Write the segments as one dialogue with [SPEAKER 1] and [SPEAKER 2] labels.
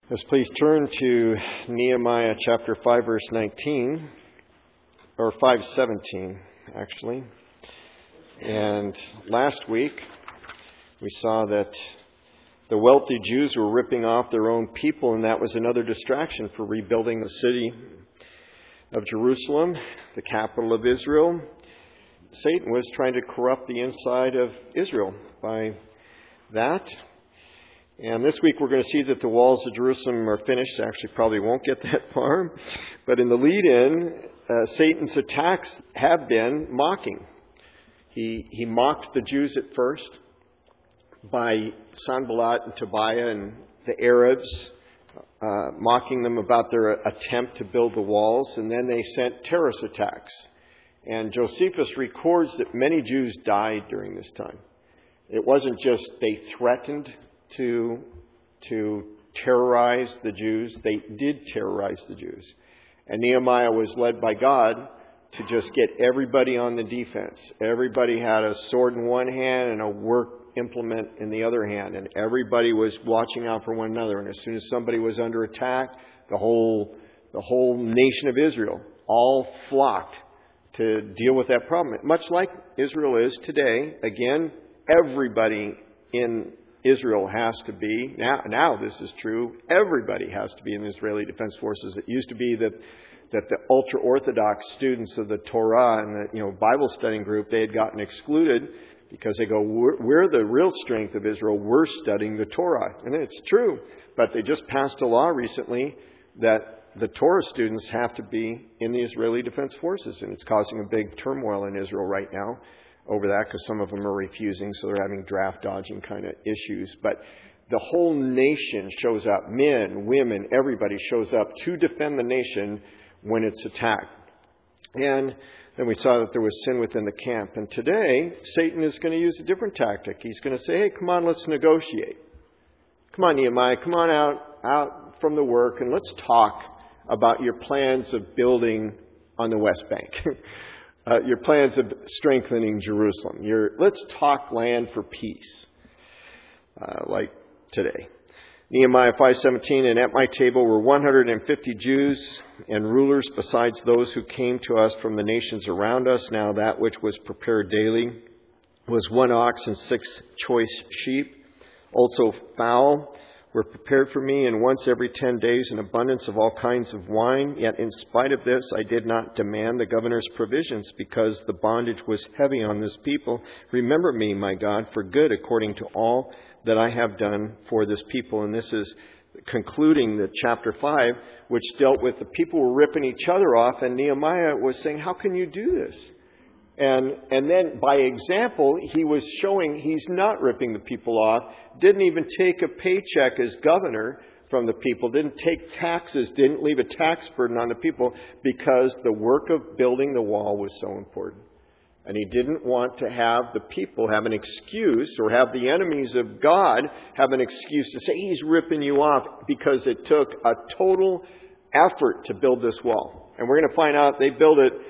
[SPEAKER 1] Yes, please turn to Nehemiah chapter 5, verse 19, or 5:17, actually. And last week, we saw that the wealthy Jews were ripping off their own people, and that was another distraction for rebuilding the city of Jerusalem, the capital of Israel. Satan was trying to corrupt the inside of Israel by that. And this week we're going to see that the walls of Jerusalem are finished. Actually, probably won't get that far. But in the lead-in, Satan's attacks have been mocking. He mocked the Jews at first by Sanballat and Tobiah and the Arabs, mocking them about their attempt to build the walls. And then they sent terrorist attacks. And Josephus records that many Jews died during this time. It wasn't just they threatened to terrorize the Jews. They did terrorize the Jews. And Nehemiah was led by God to just get everybody on the defense. Everybody had a sword in one hand and a work implement in the other hand. And everybody was watching out for one another. And as soon as somebody was under attack, the whole nation of Israel all flocked to deal with that problem. Much like Israel is today. Again, everybody in Israel has to be, now this is true, everybody has to be in the Israeli Defense Forces. It used to be that the ultra-Orthodox students of the Torah and the Bible studying group, they had gotten excluded because they go, we're the real strength of Israel, we're studying the Torah. And it's true, but they just passed a law recently that the Torah students have to be in the Israeli Defense Forces, and it's causing a big turmoil in Israel right now over that because some of them are refusing, so they're having draft dodging kind of issues. But the whole nation shows up. Men, women, everybody shows up to defend the nation when it's attacked. And then we saw that there was sin within the camp. And today, Satan is going to use a different tactic. He's going to say, hey, come on, let's negotiate. Come on, Nehemiah, come on out from the work and let's talk about your plans of building on the West Bank. Your plans of strengthening Jerusalem. Let's talk land for peace, like today. Nehemiah 5:17, and at my table were 150 Jews and rulers besides those who came to us from the nations around us. Now that which was prepared daily was 1 ox and 6 choice sheep. Also fowl were prepared for me, and once every 10 days an abundance of all kinds of wine. Yet in spite of this, I did not demand the governor's provisions, because the bondage was heavy on this people. Remember me, my God, for good, according to all that I have done for this people. And this is concluding the chapter 5, which dealt with the people were ripping each other off, and Nehemiah was saying, how can you do this? And then by example, he was showing he's not ripping the people off, didn't even take a paycheck as governor from the people, didn't take taxes, didn't leave a tax burden on the people, because the work of building the wall was so important. And he didn't want to have the people have an excuse, or have the enemies of God have an excuse to say he's ripping you off, because it took a total effort to build this wall. And we're going to find out they built it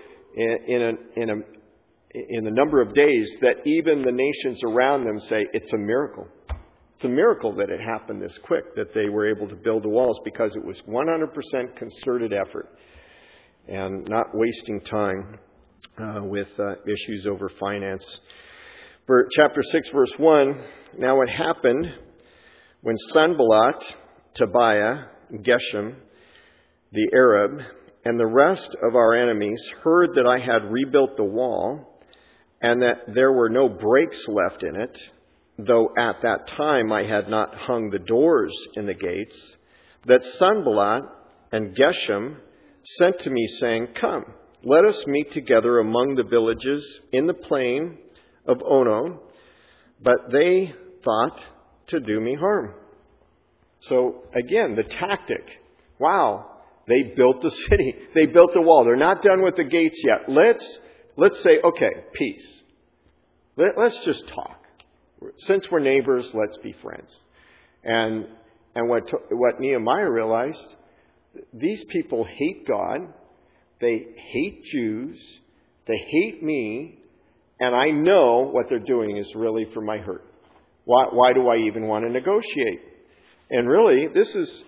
[SPEAKER 1] in the number of days that even the nations around them say it's a miracle. It's a miracle that it happened this quick, that they were able to build the walls, because it was 100% concerted effort and not wasting time with issues over finance. Chapter 6, verse 1, now it happened when Sanballat, Tobiah, Geshem, the Arab, and the rest of our enemies heard that I had rebuilt the wall, and that there were no breaks left in it, though at that time I had not hung the doors in the gates, that Sanballat and Geshem sent to me, saying, come, let us meet together among the villages in the plain of Ono. But they thought to do me harm. So again, the tactic. Wow, they built the city. They built the wall. They're not done with the gates yet. Let's say, okay, peace. Let's just talk. Since we're neighbors, let's be friends. And what Nehemiah realized, these people hate God. They hate Jews. They hate me. And I know what they're doing is really for my hurt. Why do I even want to negotiate? And really, this is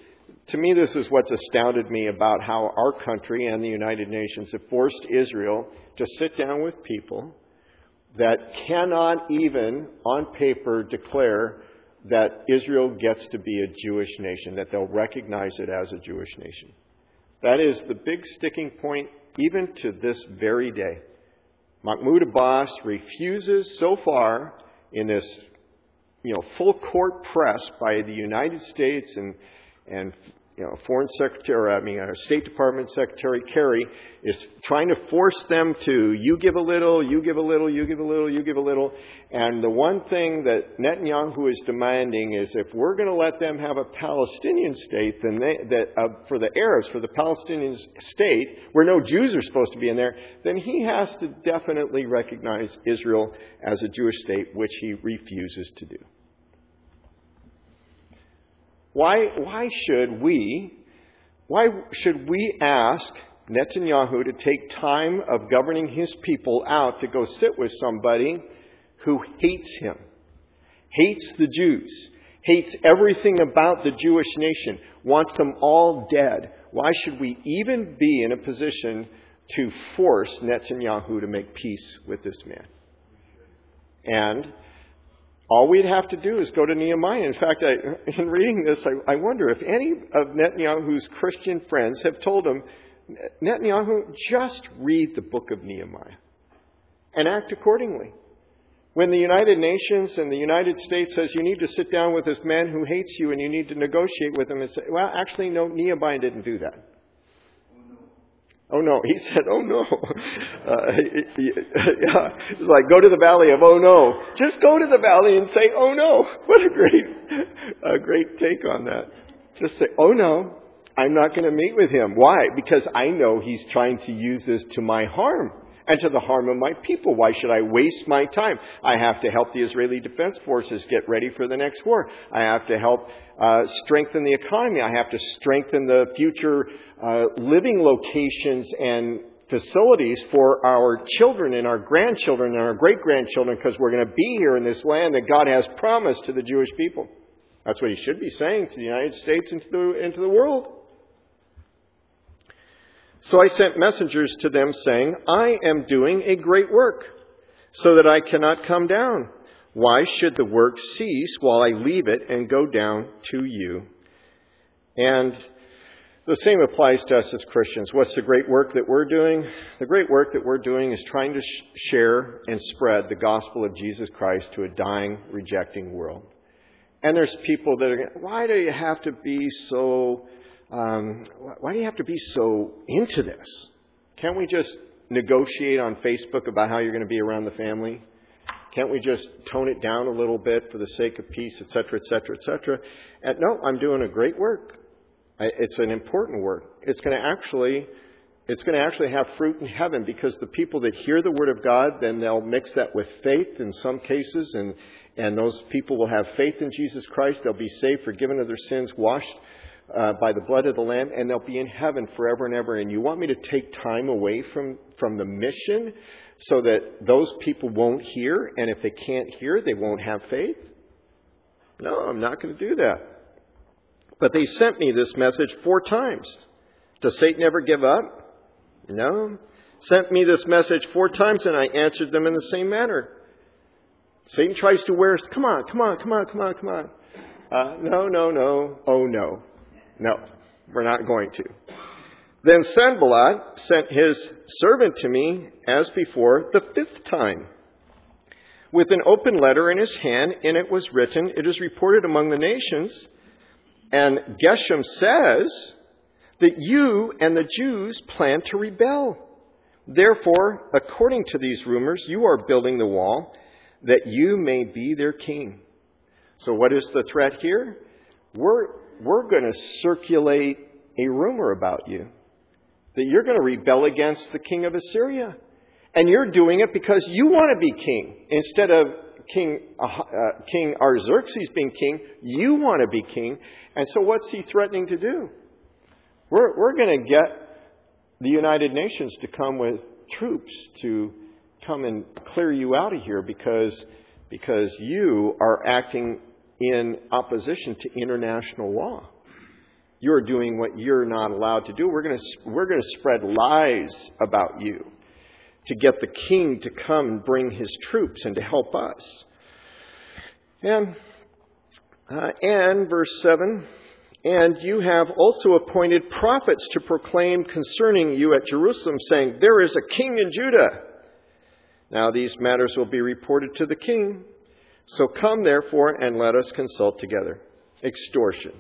[SPEAKER 1] To me, this is what's astounded me about how our country and the United Nations have forced Israel to sit down with people that cannot even, on paper, declare that Israel gets to be a Jewish nation, that they'll recognize it as a Jewish nation. That is the big sticking point, even to this very day. Mahmoud Abbas refuses so far in this, full court press by the United States and Foreign Secretary, State Department Secretary Kerry is trying to force them to, you give a little, you give a little, you give a little, you give a little. And the one thing that Netanyahu is demanding is if we're going to let them have a Palestinian state, then for the Arabs, for the Palestinian state, where no Jews are supposed to be in there, then he has to definitely recognize Israel as a Jewish state, which he refuses to do. Why should we ask Netanyahu to take time of governing his people out to go sit with somebody who hates him, hates the Jews, hates everything about the Jewish nation, wants them all dead? Why should we even be in a position to force Netanyahu to make peace with this man? And all we'd have to do is go to Nehemiah. In fact, in reading this, I wonder if any of Netanyahu's Christian friends have told him, Netanyahu, just read the book of Nehemiah and act accordingly. When the United Nations and the United States says you need to sit down with this man who hates you and you need to negotiate with him, and say, well, actually, no, Nehemiah didn't do that. Oh no, he said, oh no. It's like, go to the valley of oh no. Just go to the valley and say, oh no. What a great take on that. Just say, oh no, I'm not going to meet with him. Why? Because I know he's trying to use this to my harm and to the harm of my people. Why should I waste my time? I have to help the Israeli Defense Forces get ready for the next war. I have to help strengthen the economy. I have to strengthen the future living locations and facilities for our children and our grandchildren and our great-grandchildren, because we're going to be here in this land that God has promised to the Jewish people. That's what he should be saying to the United States and to the world. So I sent messengers to them saying, I am doing a great work, so that I cannot come down. Why should the work cease while I leave it and go down to you? And the same applies to us as Christians. What's the great work that we're doing? The great work that we're doing is trying to share and spread the gospel of Jesus Christ to a dying, rejecting world. And there's people that are, why do you have to be so into this? Can't we just negotiate on Facebook about how you're going to be around the family? Can't we just tone it down a little bit for the sake of peace, etc., etc., etc.? And no, I'm doing a great work. It's an important work. It's going to actually have fruit in heaven, because the people that hear the word of God, then they'll mix that with faith in some cases, and those people will have faith in Jesus Christ. They'll be saved, forgiven of their sins, washed by the blood of the Lamb, and they'll be in heaven forever and ever. And you want me to take time away from the mission so that those people won't hear, and if they can't hear, they won't have faith? No, I'm not going to do that. But they sent me this message 4 times. Does Satan ever give up? No. Sent me this message 4 times, and I answered them in the same manner. Satan tries to wear us, come on. No. Oh no. No, we're not going to. Then Sanballat sent his servant to me as before the 5th time, with an open letter in his hand, and it was written, it is reported among the nations, and Geshem says that you and the Jews plan to rebel. Therefore, according to these rumors, you are building the wall that you may be their king. So what is the threat here? We're going to circulate a rumor about you, that you're going to rebel against the king of Assyria. And you're doing it because you want to be king. Instead of King Artaxerxes being king, you want to be king. And so what's he threatening to do? We're going to get the United Nations to come with troops to come and clear you out of here because you are acting in opposition to international law. You're doing what you're not allowed to do. We're going to spread lies about you to get the king to come and bring his troops and to help us. And verse 7, and you have also appointed prophets to proclaim concerning you at Jerusalem, saying, there is a king in Judah. Now these matters will be reported to the king. So come, therefore, and let us consult together. Extortion.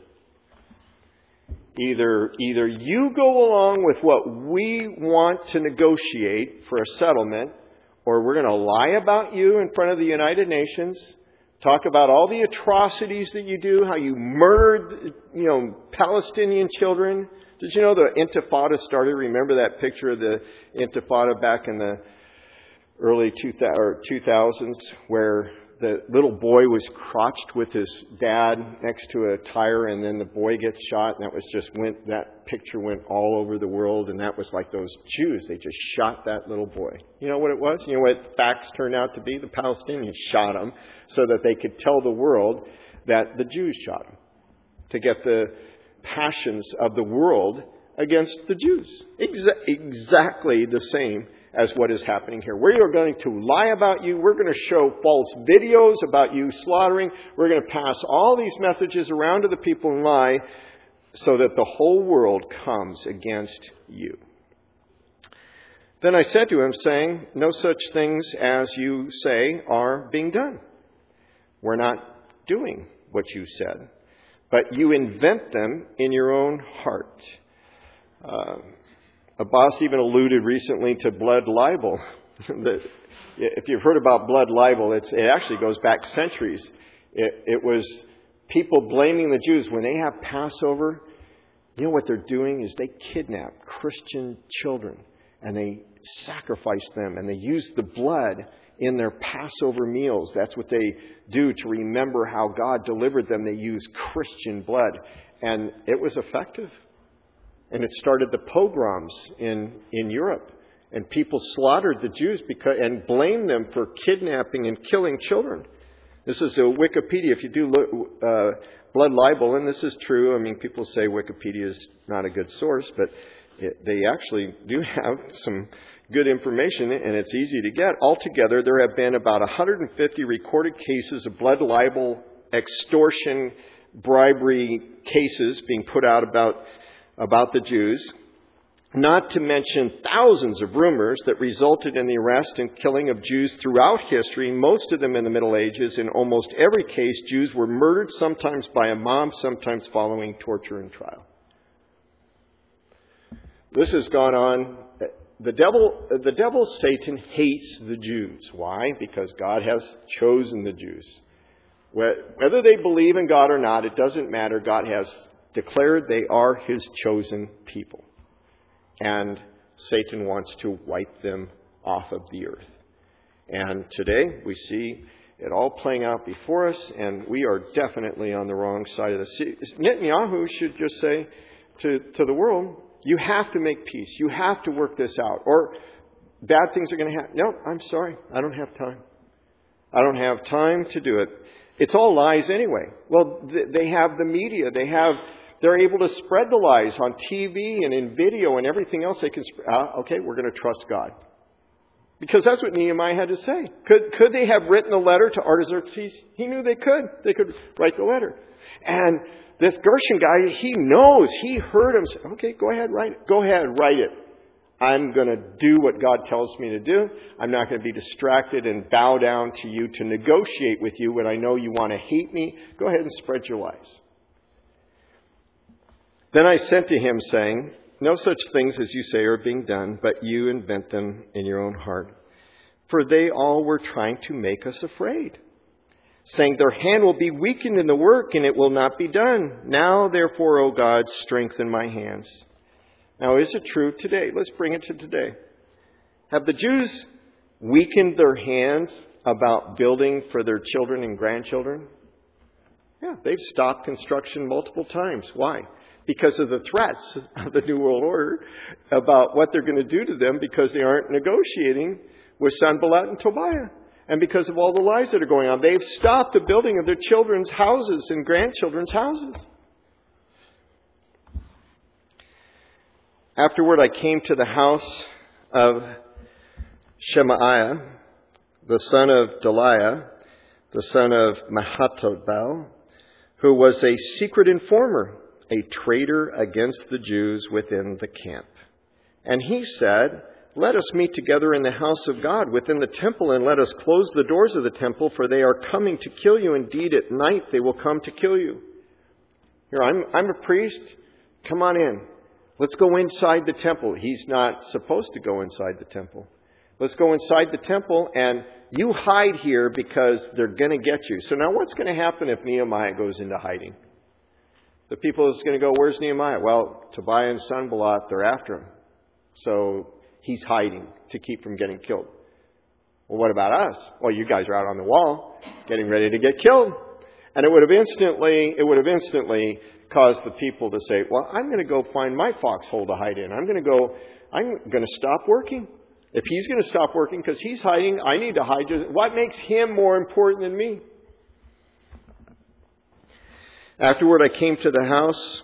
[SPEAKER 1] Either you go along with what we want to negotiate for a settlement, or we're going to lie about you in front of the United Nations, talk about all the atrocities that you do, how you murdered, Palestinian children. Did you know the Intifada started? Remember that picture of the Intifada back in the early 2000s, where the little boy was crotched with his dad next to a tire, and then the boy gets shot, and that picture went all over the world, and that was like those Jews. They just shot that little boy. You know what it was? You know what facts turned out to be? The Palestinians shot him so that they could tell the world that the Jews shot him, to get the passions of the world against the Jews. Exactly the same as what is happening here. We are going to lie about you. We're going to show false videos about you slaughtering. We're going to pass all these messages around to the people and lie so that the whole world comes against you. Then I said to him, saying, no such things as you say are being done. We're not doing what you said, but you invent them in your own heart. A boss even alluded recently to blood libel. If you've heard about blood libel, it actually goes back centuries. It was people blaming the Jews. When they have Passover, you know what they're doing is they kidnap Christian children and they sacrifice them and they use the blood in their Passover meals. That's what they do to remember how God delivered them. They use Christian blood. And it was effective. And it started the pogroms in Europe. And people slaughtered the Jews and blamed them for kidnapping and killing children. This is a Wikipedia. If you do look, blood libel, and this is true. I mean, people say Wikipedia is not a good source, but they actually do have some good information, and it's easy to get. Altogether, there have been about 150 recorded cases of blood libel, extortion, bribery cases being put out about the Jews, not to mention thousands of rumors that resulted in the arrest and killing of Jews throughout history, most of them in the Middle Ages. In almost every case, Jews were murdered, sometimes by a mob, sometimes following torture and trial. This has gone on. The devil, Satan, hates the Jews. Why? Because God has chosen the Jews. Whether they believe in God or not, it doesn't matter. God has declared they are his chosen people. And Satan wants to wipe them off of the earth. And today we see it all playing out before us, and we are definitely on the wrong side of this. Netanyahu should just say to the world, you have to make peace. You have to work this out. Or bad things are going to happen. No, I'm sorry. I don't have time. I don't have time to do it. It's all lies anyway. Well, they have the media. They're able to spread the lies on TV and in video and everything else. They can okay, we're going to trust God. Because that's what Nehemiah had to say. Could they have written a letter to Artaxerxes? He knew they could. They could write the letter. And this Gershon guy, he knows. He heard him say, okay, go ahead, write it. Go ahead, write it. I'm going to do what God tells me to do. I'm not going to be distracted and bow down to you to negotiate with you when I know you want to hate me. Go ahead and spread your lies. Then I sent to him, saying, no such things as you say are being done, but you invent them in your own heart. For they all were trying to make us afraid, saying, their hand will be weakened in the work, and it will not be done. Now, therefore, O God, strengthen my hands. Now, is it true today? Let's bring it to today. Have the Jews weakened their hands about building for their children and grandchildren? Yeah, they've stopped construction multiple times. Why? Because of the threats of the New World Order about what they're going to do to them because they aren't negotiating with Sanballat and Tobiah. And because of all the lies that are going on, they've stopped the building of their children's houses and grandchildren's houses. Afterward I came to the house of Shemaiah, the son of Delaiah, the son of Mehetabel, who was a secret informer, a traitor against the Jews within the camp. And he said, "Let us meet together in the house of God within the temple, and let us close the doors of the temple, for they are coming to kill you. Indeed, at night they will come to kill you." Here, I'm a priest. Come on in. Let's go inside the temple. He's not supposed to go inside the temple. Let's go inside the temple, and you hide here because they're going to get you. So now what's going to happen if Nehemiah goes into hiding? The people is going to go, "Where's Nehemiah?" Well, Tobiah and Sanballat, they're after him. So he's hiding to keep from getting killed. Well, what about us? Well, you guys are out on the wall getting ready to get killed. And it would have instantly caused the people to say, "Well, I'm going to go find my foxhole to hide in. I'm going to stop working. If he's going to stop working because he's hiding, I need to hide. What makes him more important than me?" Afterward, I came to the house,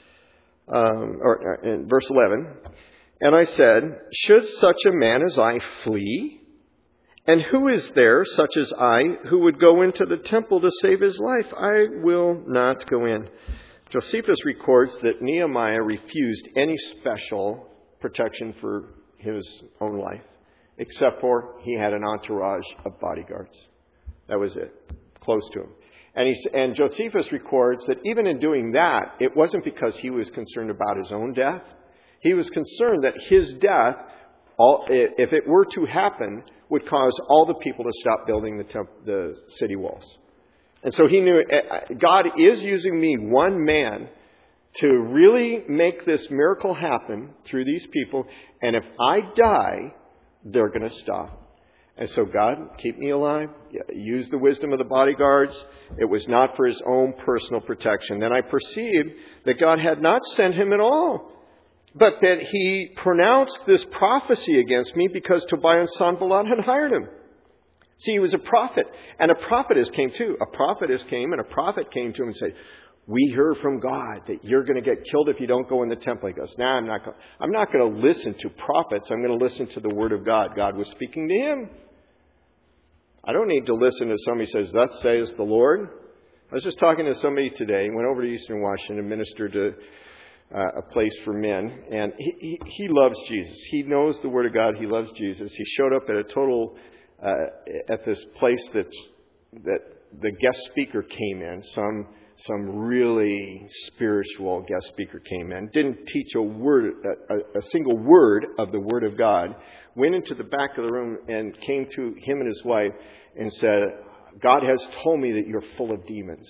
[SPEAKER 1] in verse 11, and I said, "Should such a man as I flee? And who is there, such as I, who would go into the temple to save his life? I will not go in." Josephus records that Nehemiah refused any special protection for his own life, except for he had an entourage of bodyguards. That was it, close to him. And Josephus records that even in doing that, it wasn't because he was concerned about his own death. He was concerned that his death, if it were to happen, would cause all the people to stop building the city walls. And so he knew, God is using me, one man, to really make this miracle happen through these people. And if I die, they're going to stop. And so God, keep me alive. Use the wisdom of the bodyguards. It was not for his own personal protection. Then I perceived that God had not sent him at all, but that he pronounced this prophecy against me because Tobiah and Sanballat had hired him. See, he was a prophet, and a prophetess came too. A prophetess came, and a prophet came to him and said, "We heard from God that you're going to get killed if you don't go in the temple." He goes, "Nah, I'm not going to listen to prophets. I'm going to listen to the word of God." God was speaking to him. I don't need to listen to somebody who says, "Thus says the Lord." I was just talking to somebody today, went over to Eastern Washington and ministered to a place for men, and he loves Jesus. He knows the Word of God. He loves Jesus. He showed up at at this place that the guest speaker came in. Some really spiritual guest speaker came in. Didn't teach a single word of the Word of God. Went into the back of the room and came to him and his wife and said, "God has told me that you're full of demons."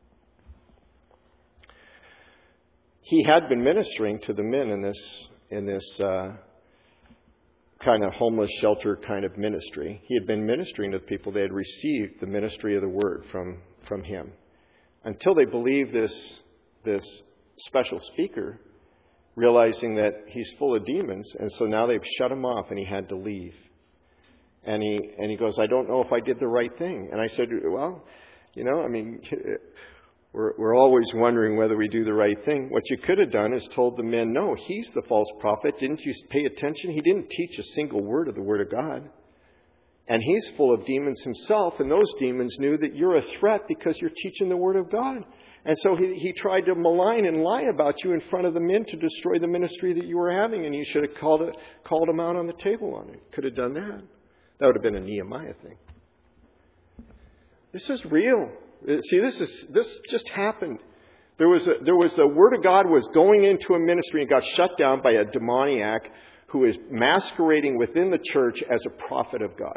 [SPEAKER 1] He had been ministering to the men in this kind of homeless shelter kind of ministry. He had been ministering to people. They had received the ministry of the word from him, until they believed this special speaker, realizing that he's full of demons. And so now they've shut him off, and he had to leave. And he goes, "I don't know if I did the right thing." And I said, "Well, we're always wondering whether we do the right thing. What you could have done is told the men, 'No, he's the false prophet. Didn't you pay attention? He didn't teach a single word of the Word of God. And he's full of demons himself, and those demons knew that you're a threat because you're teaching the Word of God. And so he tried to malign and lie about you in front of the men to destroy the ministry that you were having, and you should have called him out on the table on it.'" Could have done that. That would have been a Nehemiah thing. This is real. See, this just happened. There was the Word of God was going into a ministry and got shut down by a demoniac who is masquerading within the church as a prophet of God.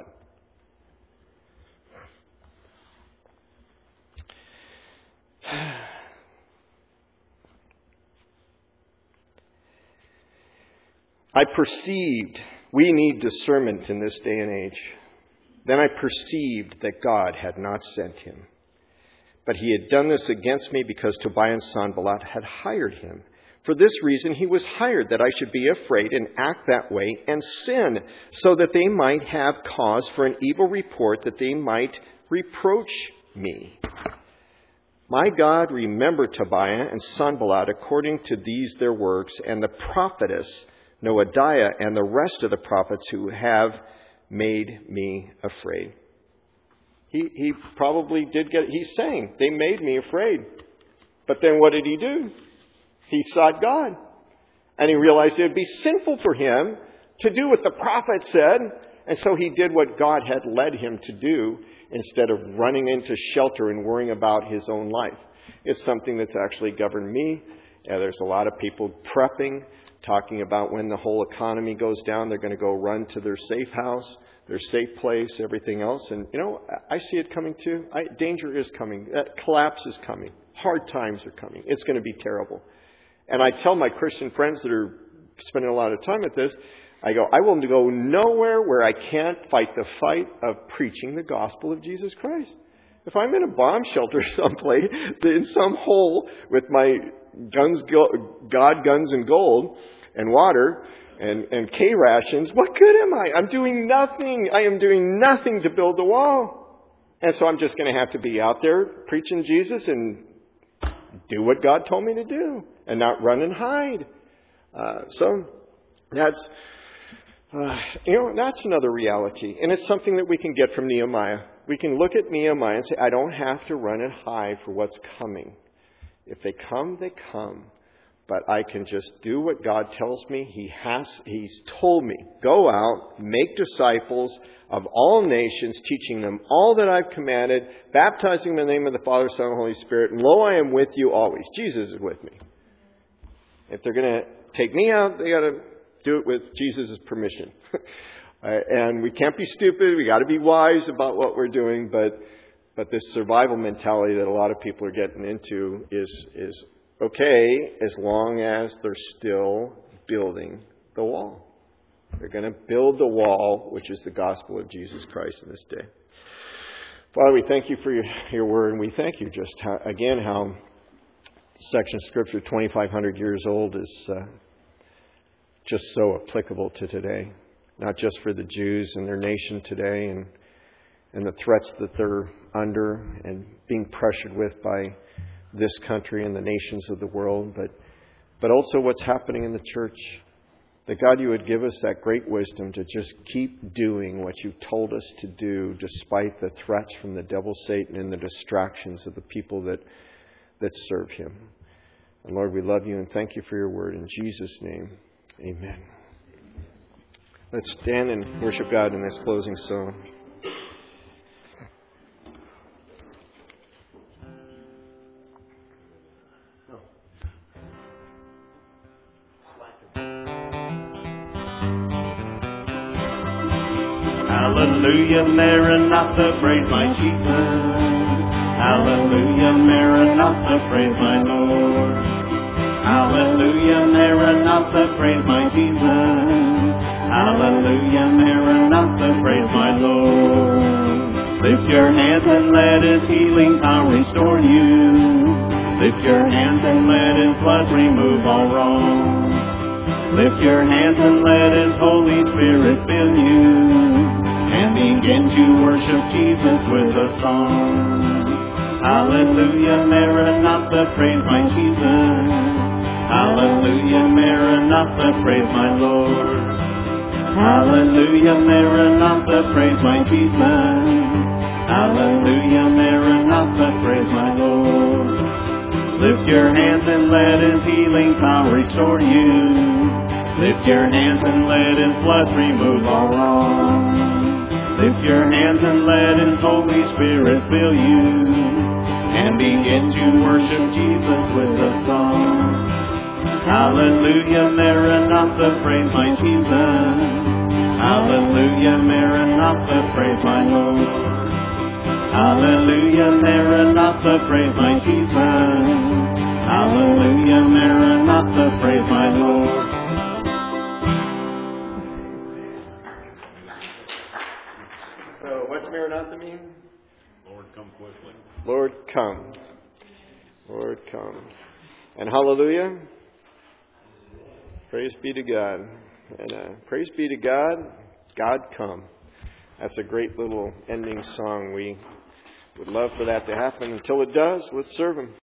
[SPEAKER 1] I perceived we need discernment in this day and age. Then I perceived that God had not sent him, but he had done this against me because Tobiah and Sanballat had hired him. For this reason he was hired, that I should be afraid and act that way and sin, so that they might have cause for an evil report, that they might reproach me. My God, remember Tobiah and Sanballat according to these their works, and the prophetess Noadiah, and the rest of the prophets who have made me afraid. He probably did get it. He's saying, they made me afraid. But then what did he do? He sought God. And he realized it would be sinful for him to do what the prophet said. And so he did what God had led him to do instead of running into shelter and worrying about his own life. It's something that's actually governed me. There's a lot of people prepping, talking about when the whole economy goes down, they're going to go run to their safe house, their safe place, everything else. And, I see it coming too. Danger is coming. Collapse is coming. Hard times are coming. It's going to be terrible. And I tell my Christian friends that are spending a lot of time at this, I will go nowhere where I can't fight the fight of preaching the gospel of Jesus Christ. If I'm in a bomb shelter someplace, in some hole with my guns and gold and water and K rations, what good am I? I'm doing nothing. I am doing nothing to build the wall. And so I'm just going to have to be out there preaching Jesus and do what God told me to do and not run and hide. So that's another reality. And it's something that we can get from Nehemiah. We can look at Nehemiah and say, I don't have to run and hide for what's coming. If they come, they come. But I can just do what God tells me. He's told me, go out, make disciples of all nations, teaching them all that I've commanded, baptizing them in the name of the Father, Son, and Holy Spirit. And lo, I am with you always. Jesus is with me. If they're going to take me out, they got to do it with Jesus' permission. And we can't be stupid. We got to be wise about what we're doing. But this survival mentality that a lot of people are getting into is okay as long as they're still building the wall. They're going to build the wall, which is the gospel of Jesus Christ in this day. Father, we thank you for your word, and we thank you just how section of Scripture 2,500 years old is just so applicable to today. Not just for the Jews and their nation today and the threats that they're under and being pressured with by this country and the nations of the world, but also what's happening in the church. That God, you would give us that great wisdom to just keep doing what you've told us to do despite the threats from the devil, Satan, and the distractions of the people that serve him. And Lord, we love you and thank you for your word. In Jesus' name, amen. Let's stand and worship God in this closing song.
[SPEAKER 2] Hallelujah, Maranatha, praise my Jesus. Hallelujah, Maranatha, praise my Lord. Hallelujah, Maranatha, praise my Jesus. Hallelujah, Maranatha, praise my Lord. Lift your hands and let His healing power restore you. Lift your hands and let His blood remove all wrong. Lift your hands and let His Holy Spirit fill you. And begin to worship Jesus with a song. Hallelujah, Maranatha, praise my Jesus. Hallelujah, Maranatha, praise my Lord. Hallelujah, Maranatha, praise my Jesus. Hallelujah, Maranatha, praise my Lord. Lift your hands and let His healing power restore you. Lift your hands and let His blood remove all wrong. Lift your hands and let His Holy Spirit fill you. And begin to worship Jesus with a song. Hallelujah, Maranatha, praise my Jesus. Hallelujah, Maranatha, praise my Lord. Hallelujah, Maranatha, praise my Jesus. Hallelujah, Maranatha, praise my Lord.
[SPEAKER 1] What's Maranatha mean?
[SPEAKER 2] Lord, come quickly.
[SPEAKER 1] Lord, come. Lord, come. And hallelujah. Praise be to God. And praise be to God. God, come. That's a great little ending song. We would love for that to happen. Until it does, let's serve Him.